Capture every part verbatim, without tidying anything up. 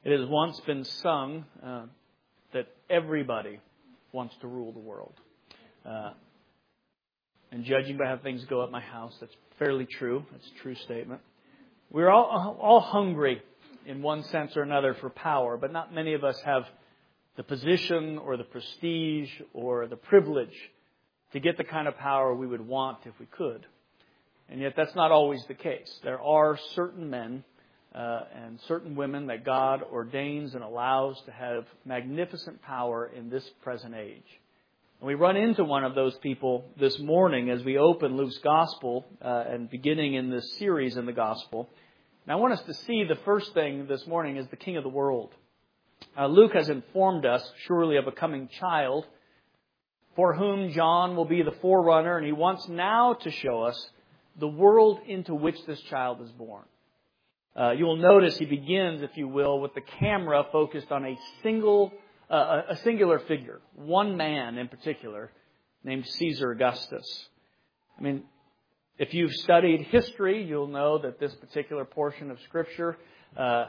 It has once been sung uh, that everybody wants to rule the world. Uh, and judging by how things go at my house, that's fairly true. That's a true statement. We're all, all hungry in one sense or another for power, but not many of us have the position or the prestige or the privilege to get the kind of power we would want if we could. And yet that's not always the case. There are certain men uh, and certain women that God ordains and allows to have magnificent power in this present age. And we run into one of those people this morning as we open Luke's Gospel uh, and beginning in this series in the Gospel. And I want us to see the first thing this morning is the King of the world. Uh, Luke has informed us, surely, of a coming child for whom John will be the forerunner, and he wants now to show us the world into which this child is born. Uh, you will notice he begins, if you will, with the camera focused on a single, uh, a singular figure, one man in particular, named Caesar Augustus. I mean, if you've studied history, you'll know that this particular portion of Scripture uh,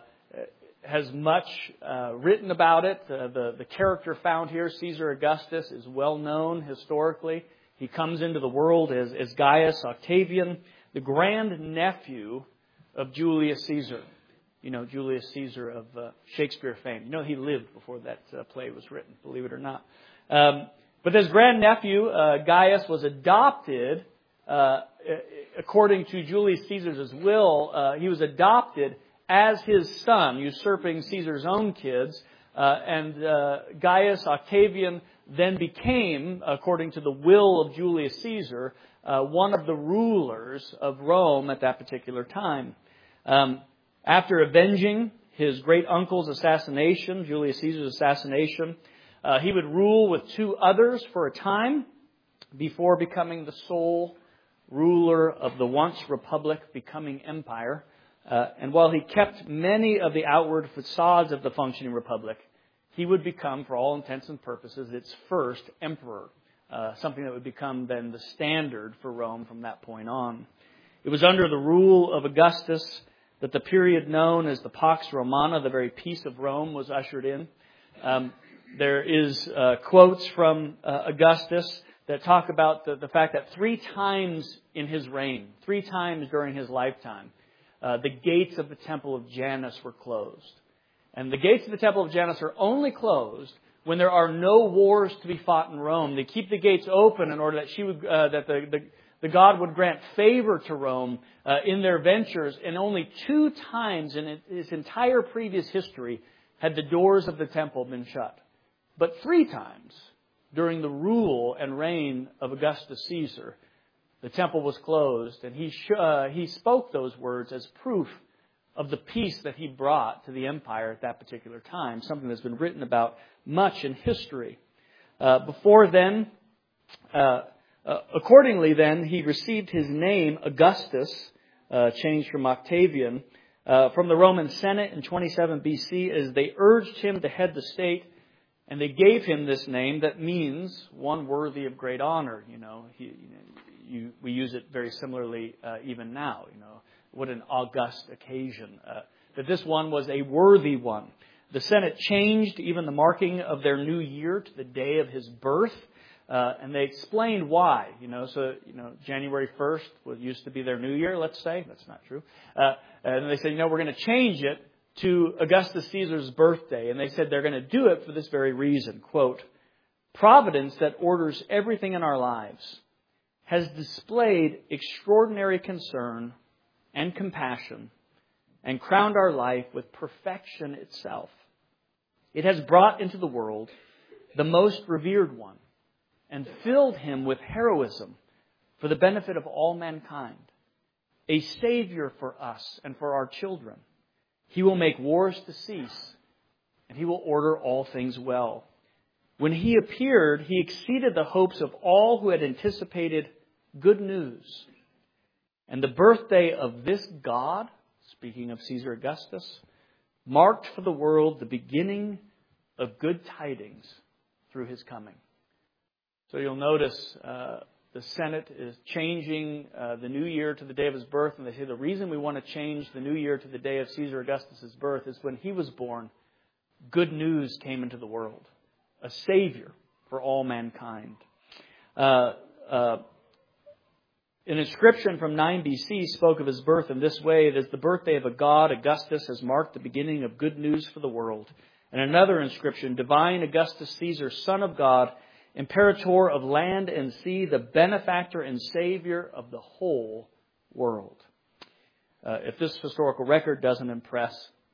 has much uh, written about it. Uh, the, the character found here, Caesar Augustus, is well known historically. He comes into the world as, as Gaius Octavian, the grandnephew of Julius Caesar. You know, Julius Caesar of uh, Shakespeare fame. You know, he lived before that uh, play was written, believe it or not. Um, but this grandnephew, uh, Gaius, was adopted, uh, according to Julius Caesar's will, uh, he was adopted as his son, usurping Caesar's own kids. Uh, and uh, Gaius Octavian then became, according to the will of Julius Caesar, uh, one of the rulers of Rome at that particular time. Um, after avenging his great uncle's assassination, Julius Caesar's assassination, uh, he would rule with two others for a time before becoming the sole ruler of the once republic becoming empire. Uh, and while he kept many of the outward facades of the functioning republic, he would become, for all intents and purposes, its first emperor, uh, something that would become then the standard for Rome from that point on. It was under the rule of Augustus that the period known as the Pax Romana, the very peace of Rome, was ushered in. Um, there is uh, quotes from uh, Augustus that talk about the, the fact that three times in his reign, three times during his lifetime, uh, the gates of the temple of Janus were closed. And the gates of the temple of Janus are only closed when there are no wars to be fought in Rome. They keep the gates open in order that she would, uh, that the, the, the God would grant favor to Rome uh, in their ventures. And only two times in its entire previous history had the doors of the temple been shut. But three times during the rule and reign of Augustus Caesar, the temple was closed, and he sh- uh, he spoke those words as proof of the peace that he brought to the empire at that particular time, something that's been written about much in history. Uh, before then, uh, uh, accordingly then, he received his name Augustus, uh, changed from Octavian, uh, from the Roman Senate in twenty-seven B C as they urged him to head the state, and they gave him this name that means one worthy of great honor. You know, he, you know you, we use it very similarly uh, even now, you know. What an august occasion. Uh, that this one was a worthy one. The Senate changed even the marking of their new year to the day of his birth. Uh, and they explained why. You know, so, you know, January first was used to be their new year, let's say. That's not true. Uh, and they said, you know, we're going to change it to Augustus Caesar's birthday. And they said they're going to do it for this very reason. Quote, "Providence that orders everything in our lives has displayed extraordinary concern and compassion, and crowned our life with perfection itself. It has brought into the world the most revered one, and filled him with heroism for the benefit of all mankind, a Savior for us and for our children. He will make wars to cease, and he will order all things well. When he appeared, he exceeded the hopes of all who had anticipated good news. And the birthday of this God," speaking of Caesar Augustus, "marked for the world the beginning of good tidings through his coming." So you'll notice uh, the Senate is changing uh, the new year to the day of his birth. And they say the reason we want to change the new year to the day of Caesar Augustus' birth is when he was born, good news came into the world. A Savior for all mankind. Uh, uh, an inscription from nine B C spoke of his birth in this way: it is the birthday of a god. Augustus has marked the beginning of good news for the world. And another inscription: divine Augustus Caesar, son of God, imperator of land and sea, the benefactor and savior of the whole world. Uh, if this historical record doesn't impress,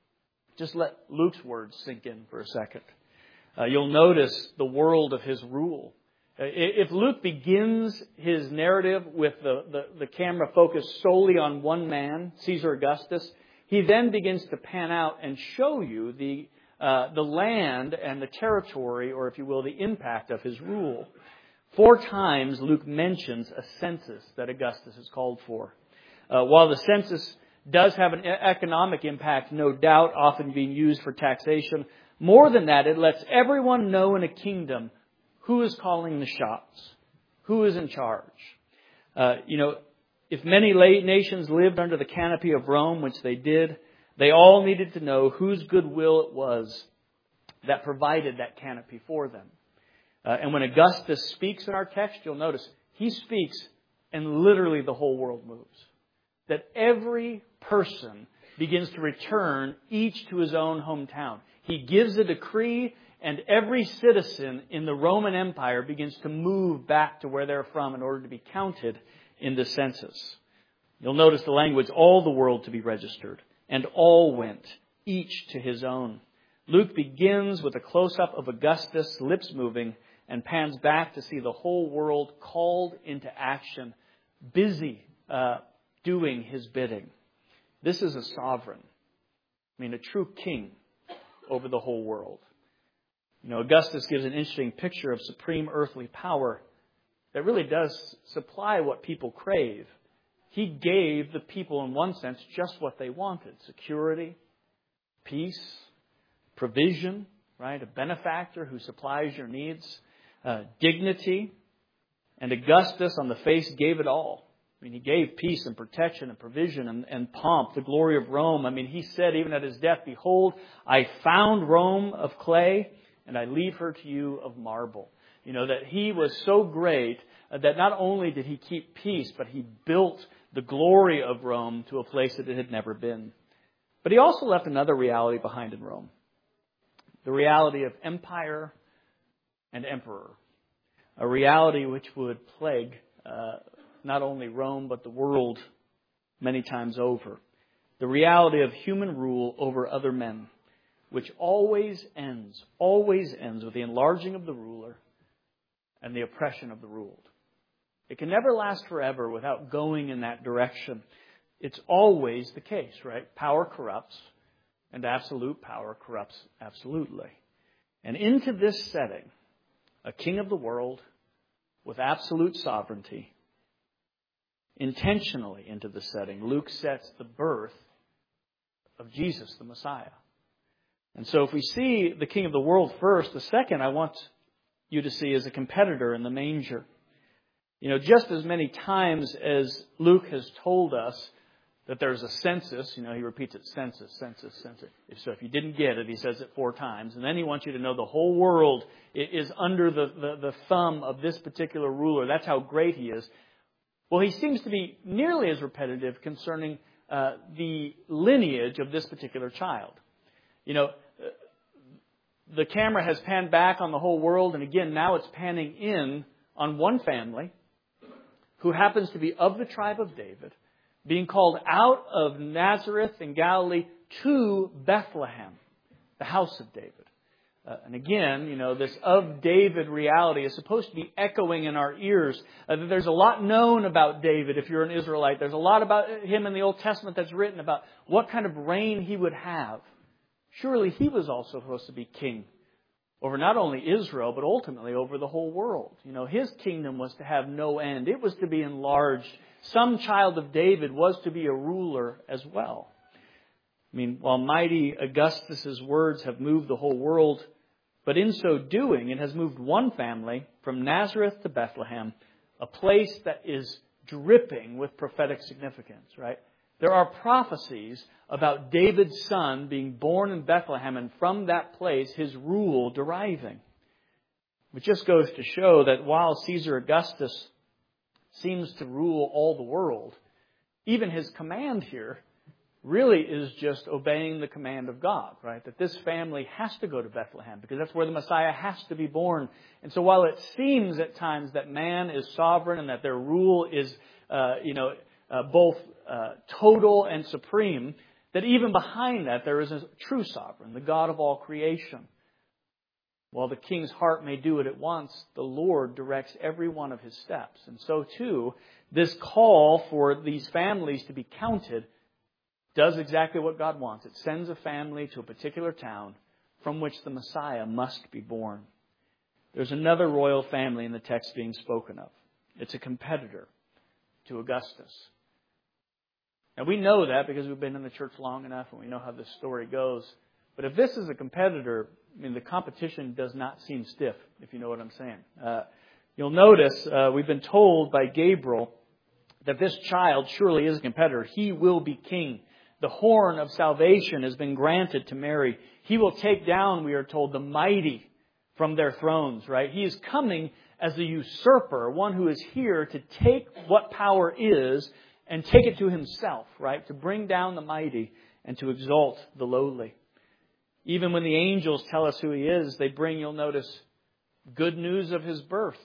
just let Luke's words sink in for a second. Uh, you'll notice the world of his rule. Uh, if Luke begins his narrative with the, the, the camera focused solely on one man, Caesar Augustus, he then begins to pan out and show you the uh, the land and the territory, or if you will, the impact of his rule. Four times Luke mentions a census that Augustus is called for. Uh, while the census does have an economic impact, no doubt, often being used for taxation, more than that, it lets everyone know in a kingdom who is calling the shots, who is in charge. Uh, you know, if many nations lived under the canopy of Rome, which they did, they all needed to know whose goodwill it was that provided that canopy for them. Uh, and when Augustus speaks in our text, you'll notice he speaks and literally the whole world moves. That every person begins to return each to his own hometown. He gives a decree, and every citizen in the Roman Empire begins to move back to where they're from in order to be counted in the census. You'll notice the language, all the world to be registered, and all went, each to his own. Luke begins with a close-up of Augustus, lips moving, and pans back to see the whole world called into action, busy uh, doing his bidding. This is a sovereign. I mean, a true king over the whole world. You know, Augustus gives an interesting picture of supreme earthly power that really does supply what people crave. He gave the people, in one sense, just what they wanted. Security, peace, provision, right? A benefactor who supplies your needs, uh, dignity. And Augustus, on the face, gave it all. I mean, he gave peace and protection and provision and, and pomp, the glory of Rome. I mean, he said even at his death, behold, I found Rome of clay, and I leave her to you of marble. You know, that he was so great that not only did he keep peace, but he built the glory of Rome to a place that it had never been. But he also left another reality behind in Rome. The reality of empire and emperor. A reality which would plague uh, not only Rome, but the world many times over. The reality of human rule over other men, which always ends, always ends with the enlarging of the ruler and the oppression of the ruled. It can never last forever without going in that direction. It's always the case, right? Power corrupts, and absolute power corrupts absolutely. And into this setting, a king of the world with absolute sovereignty, intentionally into the setting, Luke sets the birth of Jesus, the Messiah. And so if we see the king of the world first, the second I want you to see is a competitor in the manger. You know, just as many times as Luke has told us that there's a census, you know, he repeats it, census, census, census. So if you didn't get it, he says it four times. And then he wants you to know the whole world is under the, the, the thumb of this particular ruler. That's how great he is. Well, he seems to be nearly as repetitive concerning uh, the lineage of this particular child. You know, the camera has panned back on the whole world, and again, now it's panning in on one family who happens to be of the tribe of David, being called out of Nazareth in Galilee to Bethlehem, the house of David. Uh, and again, you know, this of David reality is supposed to be echoing in our ears. Uh, there's a lot known about David if you're an Israelite. There's a lot about him in the Old Testament that's written about what kind of reign he would have. Surely he was also supposed to be king over not only Israel, but ultimately over the whole world. You know, his kingdom was to have no end. It was to be enlarged. Some child of David was to be a ruler as well. I mean, while mighty Augustus's words have moved the whole world, but in so doing, it has moved one family from Nazareth to Bethlehem, a place that is dripping with prophetic significance, right? There are prophecies about David's son being born in Bethlehem, and from that place his rule deriving. It just goes to show that while Caesar Augustus seems to rule all the world, even his command here really is just obeying the command of God, right? That this family has to go to Bethlehem because that's where the Messiah has to be born. And so while it seems at times that man is sovereign and that their rule is, uh, you know, uh, both uh, total and supreme, that even behind that there is a true sovereign, the God of all creation. While the king's heart may do it at once, the Lord directs every one of his steps. And so too, this call for these families to be counted does exactly what God wants. It sends a family to a particular town from which the Messiah must be born. There's another royal family in the text being spoken of. It's a competitor to Augustus. Now we know that because we've been in the church long enough and we know how this story goes. But if this is a competitor, I mean, the competition does not seem stiff, if you know what I'm saying. Uh, you'll notice uh, we've been told by Gabriel that this child surely is a competitor. He will be king. The horn of salvation has been granted to Mary. He will take down, we are told, the mighty from their thrones, right? He is coming as a usurper, one who is here to take what power is and take it to himself, right? To bring down the mighty and to exalt the lowly. Even when the angels tell us who he is, they bring, you'll notice, good news of his birth,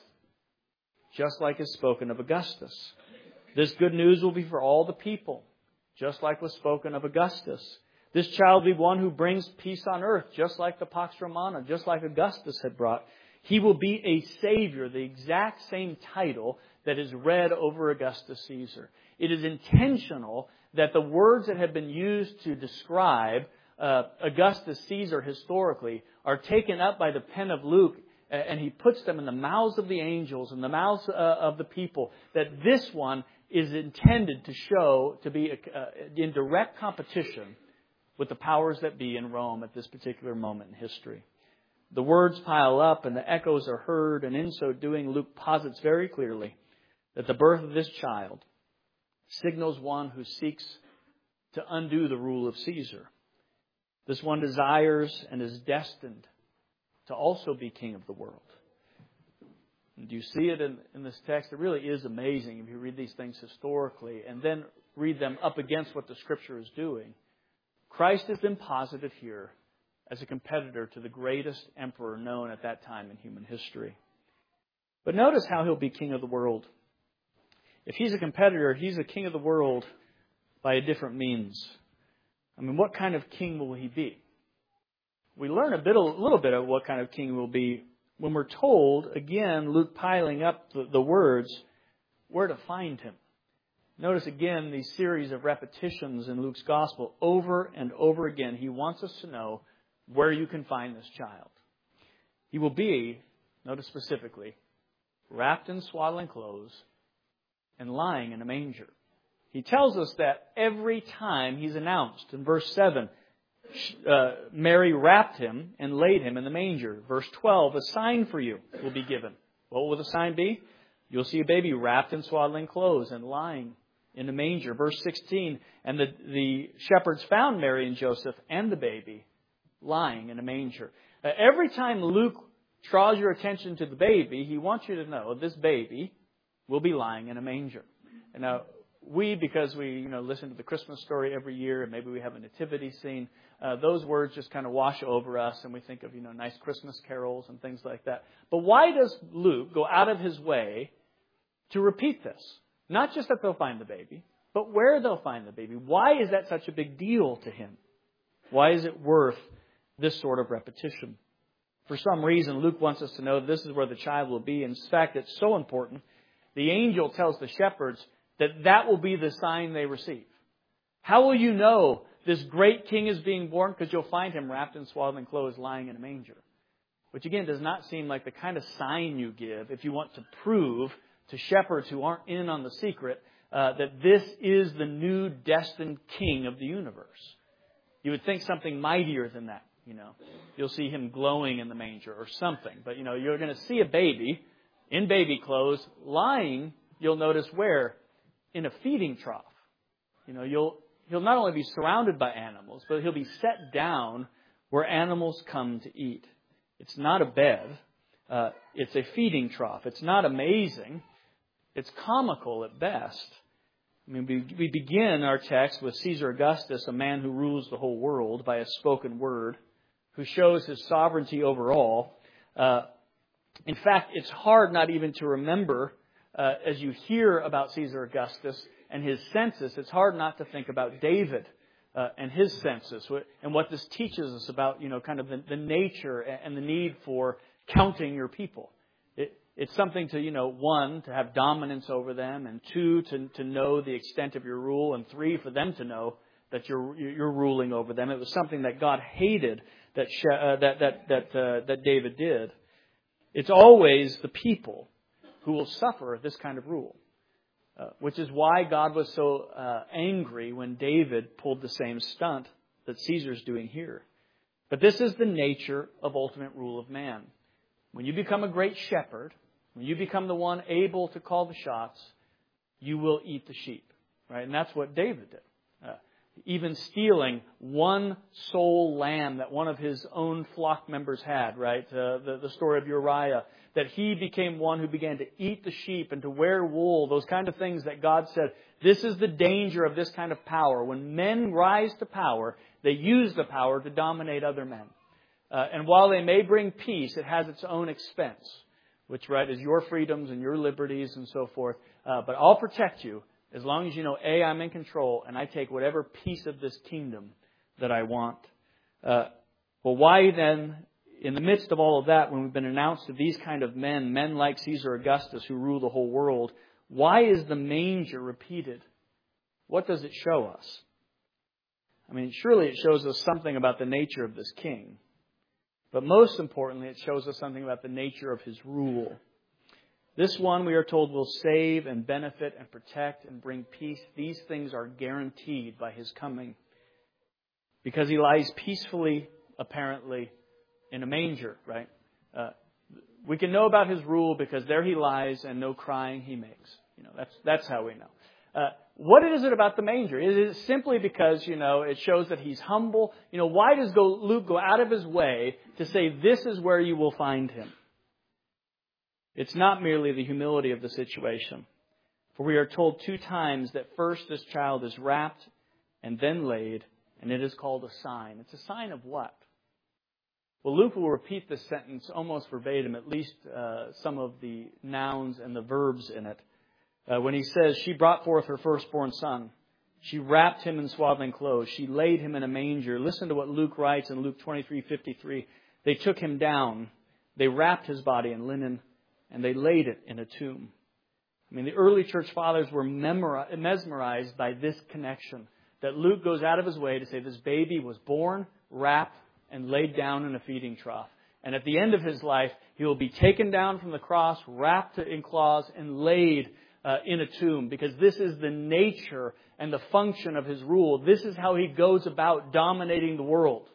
just like is spoken of Augustus. This good news will be for all the people, just like was spoken of Augustus. This child will be one who brings peace on earth, just like the Pax Romana, just like Augustus had brought. He will be a Savior, the exact same title that is read over Augustus Caesar. It is intentional that the words that have been used to describe uh, Augustus Caesar historically are taken up by the pen of Luke, and he puts them in the mouths of the angels and the mouths uh, of the people, that this one is intended to show to be uh, in direct competition with the powers that be in Rome at this particular moment in history. The words pile up and the echoes are heard, and in so doing, Luke posits very clearly that the birth of this child signals one who seeks to undo the rule of Caesar. This one desires and is destined to also be king of the world. And do you see it in, in this text? It really is amazing if you read these things historically and then read them up against what the Scripture is doing. Christ has been posited here as a competitor to the greatest emperor known at that time in human history. But notice how he'll be king of the world. If he's a competitor, he's a king of the world by a different means. I mean, what kind of king will he be? We learn a bit, a little bit of what kind of king will be when we're told, again, Luke piling up the, the words, where to find him. Notice again these series of repetitions in Luke's gospel over and over again. He wants us to know where you can find this child. He will be, notice specifically, wrapped in swaddling clothes and lying in a manger. He tells us that every time he's announced. In verse seven, uh, Mary wrapped him and laid him in the manger. Verse twelve, a sign for you will be given. What will the sign be? You'll see a baby wrapped in swaddling clothes and lying in a manger. Verse sixteen, and the, the shepherds found Mary and Joseph and the baby lying in a manger. Uh, every time Luke draws your attention to the baby, he wants you to know this baby will be lying in a manger. And now, we, because we you know listen to the Christmas story every year, and maybe we have a nativity scene, uh, those words just kind of wash over us, and we think of you know nice Christmas carols and things like that. But why does Luke go out of his way to repeat this? Not just that they'll find the baby, but where they'll find the baby. Why is that such a big deal to him? Why is it worth this sort of repetition? For some reason, Luke wants us to know this is where the child will be. In fact, it's so important. The angel tells the shepherds that that will be the sign they receive. How will you know this great king is being born? Because you'll find him wrapped in swaddling clothes lying in a manger. Which again does not seem like the kind of sign you give if you want to prove to shepherds who aren't in on the secret uh, that this is the new destined king of the universe. You would think something mightier than that. You know, you'll see him glowing in the manger or something. But you know, you're going to see a baby in baby clothes lying. You'll notice where? In a feeding trough. You know, you'll he'll not only be surrounded by animals, but he'll be set down where animals come to eat. It's not a bed. Uh, it's a feeding trough. It's not amazing. It's comical at best. I mean, we, we begin our text with Caesar Augustus, a man who rules the whole world by a spoken word, who shows his sovereignty over all. Uh, in fact, it's hard not even to remember, uh, as you hear about Caesar Augustus and his census, it's hard not to think about David uh, and his census and what this teaches us about, you know, kind of the, the nature and the need for counting your people. It, it's something to, you know, one, to have dominance over them, and two, to, to know the extent of your rule, and three, for them to know that you're you're ruling over them. It was something that God hated that uh, that that that uh, that David did. It's always the people who will suffer this kind of rule, uh, which is why God was so uh, angry when David pulled the same stunt that Caesar's doing here. But this is the nature of ultimate rule of man. When you become a great shepherd, when you become the one able to call the shots, you will eat the sheep, right? And that's what David did. Uh, even stealing one sole lamb that one of his own flock members had, right? Uh, the, the story of Uriah, that he became one who began to eat the sheep and to wear wool, those kind of things that God said, this is the danger of this kind of power. When men rise to power, they use the power to dominate other men. Uh, and while they may bring peace, it has its own expense, which, right, is your freedoms and your liberties and so forth. Uh, but I'll protect you as long as you know, A, I'm in control and I take whatever piece of this kingdom that I want. Uh, well, why then, in the midst of all of that, when we've been announced to these kind of men, men like Caesar Augustus who rule the whole world, why is the manger repeated? What does it show us? I mean, surely it shows us something about the nature of this king. But most importantly, it shows us something about the nature of his rule. This one, we are told, will save and benefit and protect and bring peace. These things are guaranteed by his coming. Because he lies peacefully, apparently, in a manger, right? Uh, we can know about his rule because there he lies and no crying he makes. You know, that's that's how we know. Uh, what is it about the manger? Is it simply because, you know, it shows that he's humble? You know, why does go, Luke go out of his way to say this is where you will find him? It's not merely the humility of the situation. For we are told two times that first this child is wrapped and then laid, and it is called a sign. It's a sign of what? Well, Luke will repeat this sentence almost verbatim, at least uh, some of the nouns and the verbs in it. Uh, when he says, she brought forth her firstborn son. She wrapped him in swaddling clothes. She laid him in a manger. Listen to what Luke writes in Luke twenty-three fifty-three. They took him down. They wrapped his body in linen, and they laid it in a tomb. I mean, the early church fathers were mesmerized by this connection, that Luke goes out of his way to say this baby was born, wrapped, and laid down in a feeding trough. And at the end of his life, he will be taken down from the cross, wrapped in cloths, and laid uh, in a tomb. Because this is the nature and the function of his rule. This is how he goes about dominating the world.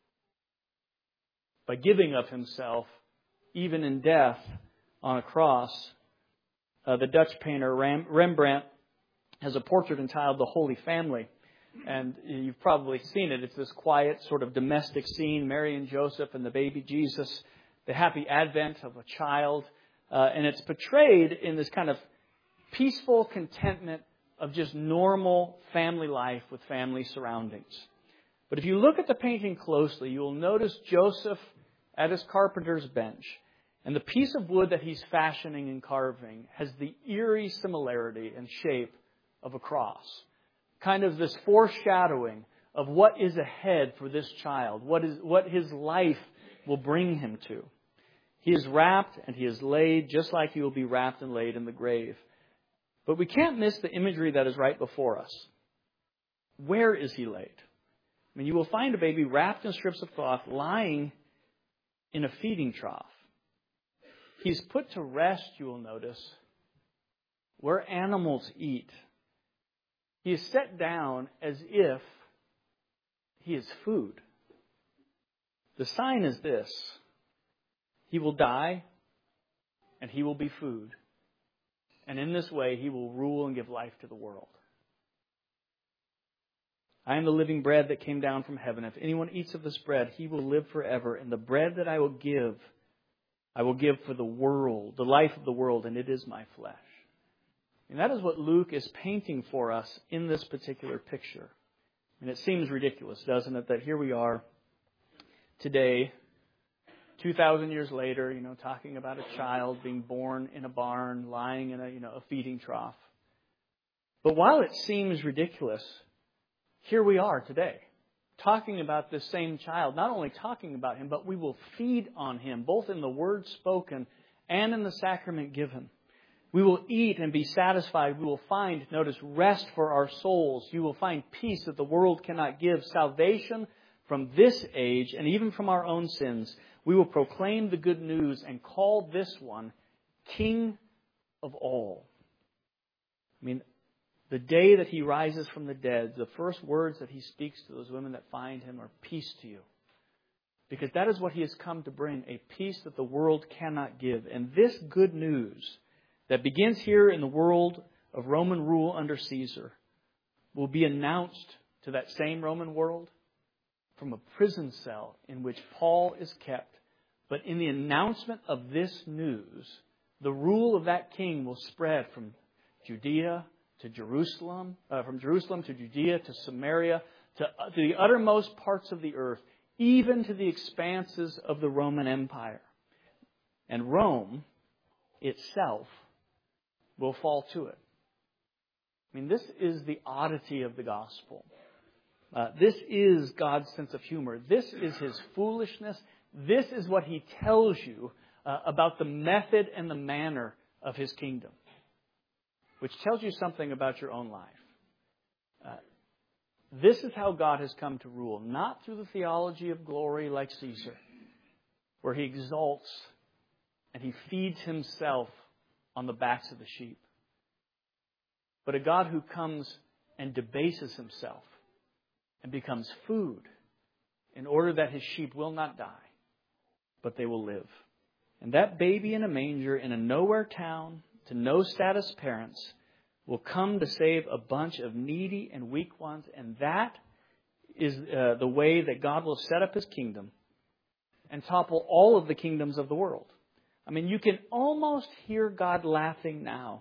By giving of himself, even in death, on a cross. Uh, the Dutch painter Ram- Rembrandt has a portrait entitled The Holy Family. And you've probably seen it. It's this quiet sort of domestic scene, Mary and Joseph and the baby Jesus, the happy advent of a child. Uh, and it's portrayed in this kind of peaceful contentment of just normal family life with family surroundings. But if you look at the painting closely, you'll notice Joseph at his carpenter's bench. And the piece of wood that he's fashioning and carving has the eerie similarity and shape of a cross. Kind of this foreshadowing of what is ahead for this child, what is what his life will bring him to. He is wrapped and he is laid just like he will be wrapped and laid in the grave. But we can't miss the imagery that is right before us. Where is he laid? I mean, you will find a baby wrapped in strips of cloth lying in a feeding trough. He's put to rest, you will notice, where animals eat. He is set down as if he is food. The sign is this: he will die and he will be food. And in this way, he will rule and give life to the world. I am the living bread that came down from heaven. If anyone eats of this bread, he will live forever. And the bread that I will give, I will give for the world, the life of the world, and it is my flesh. And that is what Luke is painting for us in this particular picture. And it seems ridiculous, doesn't it, that here we are today, two thousand years later, you know, talking about a child being born in a barn, lying in a, you know, a feeding trough. But while it seems ridiculous, here we are today, talking about this same child, not only talking about him, but we will feed on him, both in the word spoken and in the sacrament given. We will eat and be satisfied. We will find, notice, rest for our souls. You will find peace that the world cannot give, salvation from this age and even from our own sins. We will proclaim the good news and call this one King of all. I mean, the day that he rises from the dead, the first words that he speaks to those women that find him are peace to you. Because that is what he has come to bring, a peace that the world cannot give. And this good news that begins here in the world of Roman rule under Caesar will be announced to that same Roman world from a prison cell in which Paul is kept. But in the announcement of this news, the rule of that king will spread from Judea to Jerusalem, uh, from Jerusalem to Judea to Samaria, to, uh, to the uttermost parts of the earth, even to the expanses of the Roman Empire. And Rome itself will fall to it. I mean, this is the oddity of the gospel. Uh, this is God's sense of humor. This is His foolishness. This is what He tells you uh, about the method and the manner of His kingdom, which tells you something about your own life. Uh, this is how God has come to rule, not through the theology of glory like Caesar, where He exalts and He feeds Himself on the backs of the sheep, but a God who comes and debases Himself and becomes food in order that His sheep will not die, but they will live. And that baby in a manger in a nowhere town to no status parents will come to save a bunch of needy and weak ones. And that is uh, the way that God will set up His kingdom and topple all of the kingdoms of the world. I mean, you can almost hear God laughing now.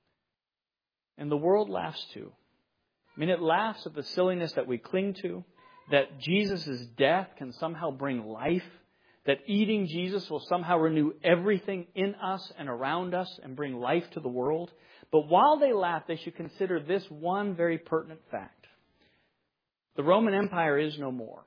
And the world laughs too. I mean, it laughs at the silliness that we cling to, that Jesus' death can somehow bring life, that eating Jesus will somehow renew everything in us and around us and bring life to the world. But while they laugh, they should consider this one very pertinent fact. The Roman Empire is no more.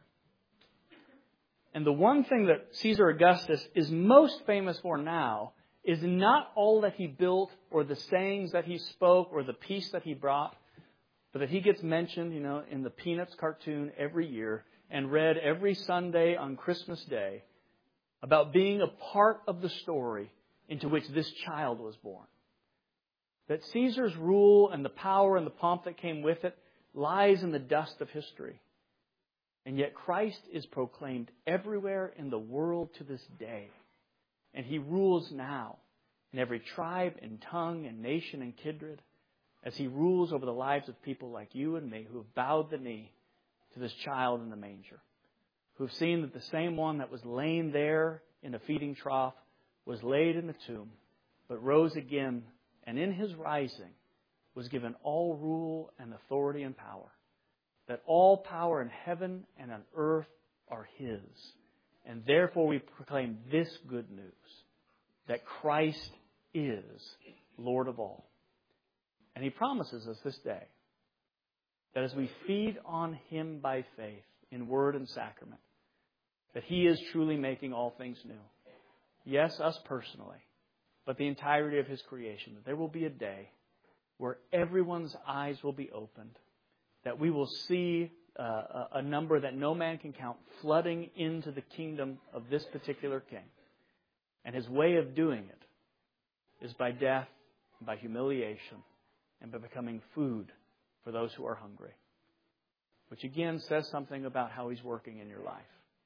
And the one thing that Caesar Augustus is most famous for now is not all that he built or the sayings that he spoke or the peace that he brought, but that he gets mentioned, you know, in the Peanuts cartoon every year and read every Sunday on Christmas Day about being a part of the story into which this child was born. That Caesar's rule and the power and the pomp that came with it lies in the dust of history. And yet Christ is proclaimed everywhere in the world to this day. And He rules now in every tribe and tongue and nation and kindred as He rules over the lives of people like you and me who have bowed the knee to this child in the manger, who have seen that the same one that was laying there in a feeding trough was laid in the tomb, but rose again, and in His rising was given all rule and authority and power. That all power in heaven and on earth are His. And therefore we proclaim this good news, that Christ is Lord of all. And He promises us this day that as we feed on Him by faith in word and sacrament, that He is truly making all things new. Yes, us personally, but the entirety of His creation. That there will be a day where everyone's eyes will be opened, that we will see uh, a number that no man can count flooding into the kingdom of this particular king. And His way of doing it is by death, by humiliation, and by becoming food for those who are hungry. Which again says something about how He's working in your life.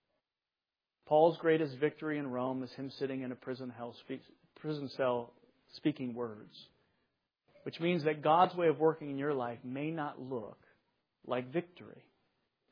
Paul's greatest victory in Rome is him sitting in a prison, hell, prison cell speaking words. Which means that God's way of working in your life may not look like victory.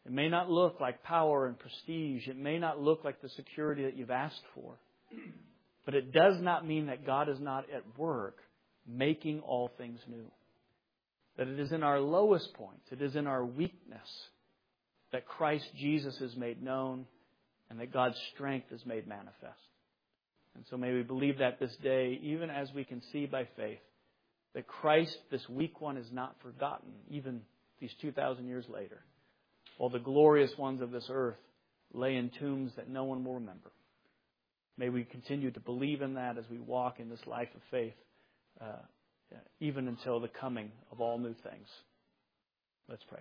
It may not look like power and prestige. It may not look like the security that you've asked for. But it does not mean that God is not at work making all things new. That it is in our lowest points, it is in our weakness that Christ Jesus is made known and that God's strength is made manifest. And so may we believe that this day, even as we can see by faith, that Christ, this weak one, is not forgotten, even these two thousand years later. While the glorious ones of this earth lay in tombs that no one will remember. May we continue to believe in that as we walk in this life of faith, uh, even until the coming of all new things. Let's pray.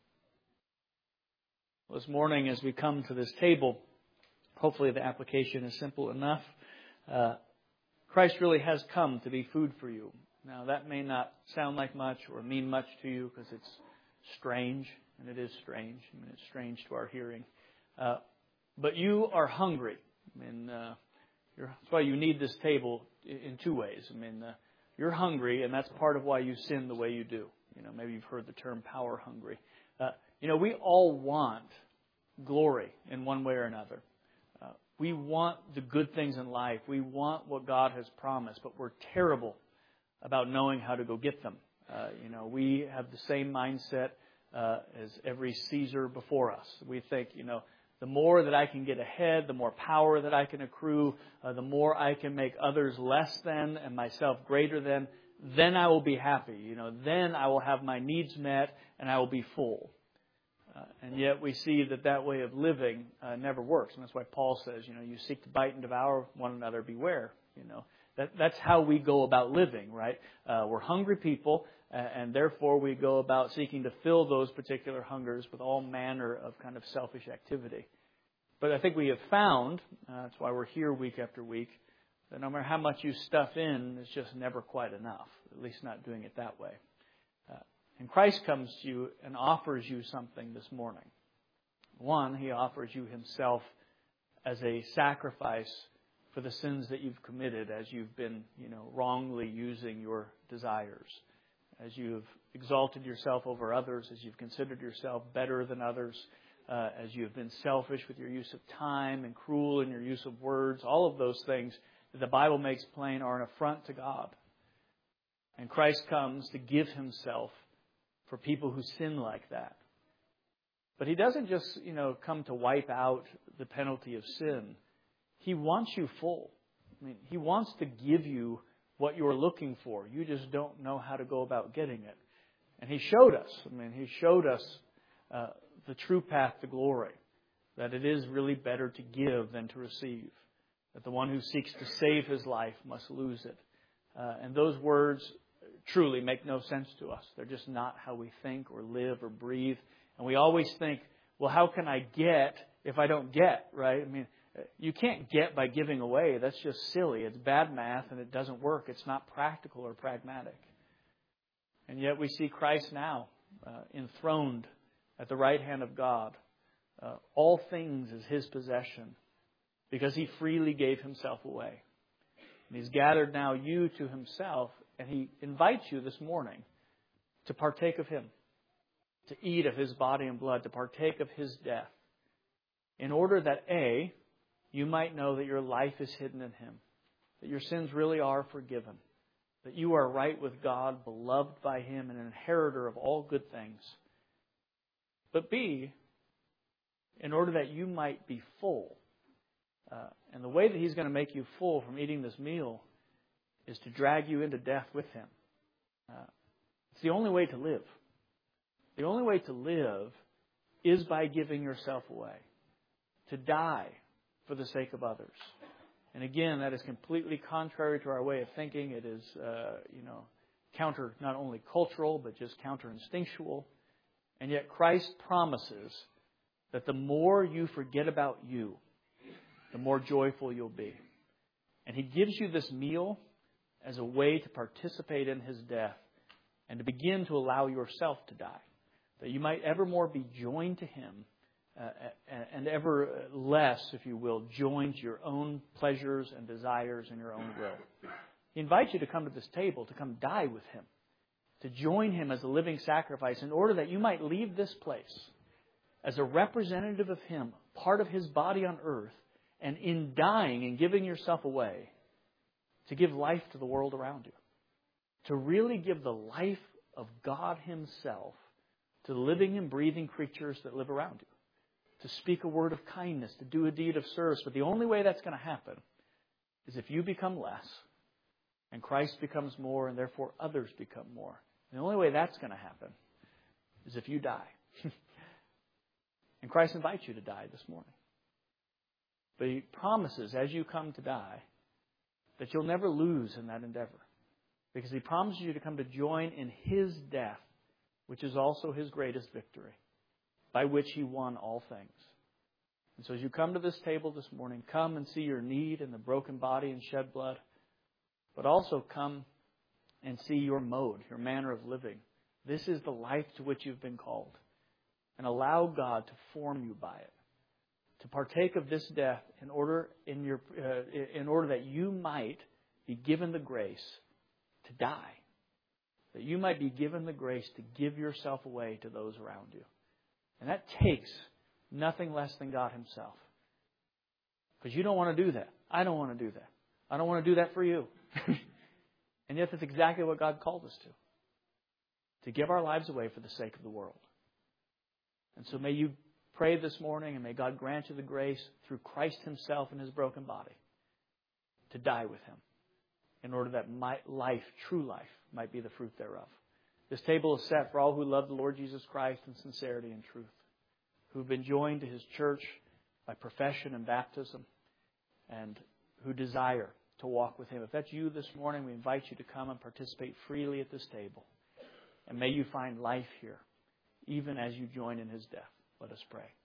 Well, this morning, as we come to this table, hopefully the application is simple enough. Uh, Christ really has come to be food for you. Now, that may not sound like much or mean much to you because it's strange, and it is strange. I mean, it's strange to our hearing. Uh, but you are hungry. I mean, uh, you're, that's why you need this table in two ways. I mean, uh, you're hungry, and that's part of why you sin the way you do. You know, maybe you've heard the term power hungry. Uh, you know, we all want glory in one way or another. Uh, we want the good things in life. We want what God has promised, but we're terrible about knowing how to go get them. Uh, you know, we have the same mindset uh, as every Caesar before us. We think, you know, the more that I can get ahead, the more power that I can accrue, uh, the more I can make others less than and myself greater than, then I will be happy. You know, then I will have my needs met and I will be full. Uh, and yet we see that that way of living uh, never works. And that's why Paul says, you know, you seek to bite and devour one another, beware. You know, that, that's how we go about living, right? Uh, we're hungry people, uh, and therefore we go about seeking to fill those particular hungers with all manner of kind of selfish activity. But I think we have found, uh, that's why we're here week after week, that no matter how much you stuff in, it's just never quite enough, at least not doing it that way. Uh, and Christ comes to you and offers you something this morning. One, He offers you Himself as a sacrifice for the sins that you've committed as you've been, you know, wrongly using your desires, as you've exalted yourself over others, as you've considered yourself better than others, uh, as you have been selfish with your use of time and cruel in your use of words. All of those things that the Bible makes plain are an affront to God. And Christ comes to give Himself for people who sin like that. But He doesn't just, you know, come to wipe out the penalty of sin. He wants you full. I mean, He wants to give you what you're looking for. You just don't know how to go about getting it. And He showed us. I mean, He showed us uh, the true path to glory. That it is really better to give than to receive. That the one who seeks to save his life must lose it. Uh, and those words truly make no sense to us. They're just not how we think or live or breathe. And we always think, well, how can I get if I don't get, right? I mean, you can't get by giving away. That's just silly. It's bad math and it doesn't work. It's not practical or pragmatic. And yet we see Christ now uh, enthroned at the right hand of God. Uh, all things is His possession because He freely gave Himself away. And He's gathered now you to Himself, and He invites you this morning to partake of Him, to eat of His body and blood, to partake of His death, in order that, A, you might know that your life is hidden in Him, that your sins really are forgiven, that you are right with God, beloved by Him, and an inheritor of all good things. But B, in order that you might be full. Uh, and the way that He's going to make you full from eating this meal is to drag you into death with Him. Uh, it's the only way to live. The only way to live is by giving yourself away, to die for the sake of others. And again, that is completely contrary to our way of thinking. It is, uh, you know, counter not only cultural, but just counter instinctual. And yet Christ promises that the more you forget about you, the more joyful you'll be. And He gives you this meal as a way to participate in His death and to begin to allow yourself to die, that you might evermore be joined to Him uh, and ever less, if you will, joined to your own pleasures and desires and your own will. He invites you to come to this table, to come die with Him, to join Him as a living sacrifice in order that you might leave this place as a representative of Him, part of His body on earth, and in dying and giving yourself away, to give life to the world around you. To really give the life of God Himself to the living and breathing creatures that live around you. To speak a word of kindness, to do a deed of service. But the only way that's going to happen is if you become less and Christ becomes more and therefore others become more. And the only way that's going to happen is if you die. And Christ invites you to die this morning. But He promises as you come to die that you'll never lose in that endeavor. Because He promises you to come to join in His death, which is also His greatest victory, by which He won all things. And so as you come to this table this morning, come and see your need in the broken body and shed blood, but also come and see your mode, your manner of living. This is the life to which you've been called. And allow God to form you by it. To partake of this death in order in your uh, in order that you might be given the grace to die. That you might be given the grace to give yourself away to those around you. And that takes nothing less than God Himself. Because you don't want to do that. I don't want to do that. I don't want to do that for you. And yet that's exactly what God called us to. To give our lives away for the sake of the world. And so may you pray this morning, and may God grant you the grace through Christ Himself and His broken body to die with Him in order that my life, true life, might be the fruit thereof. This table is set for all who love the Lord Jesus Christ in sincerity and truth, who have been joined to His church by profession and baptism, and who desire to walk with Him. If that's you this morning, we invite you to come and participate freely at this table. And may you find life here, even as you join in His death. Let us pray.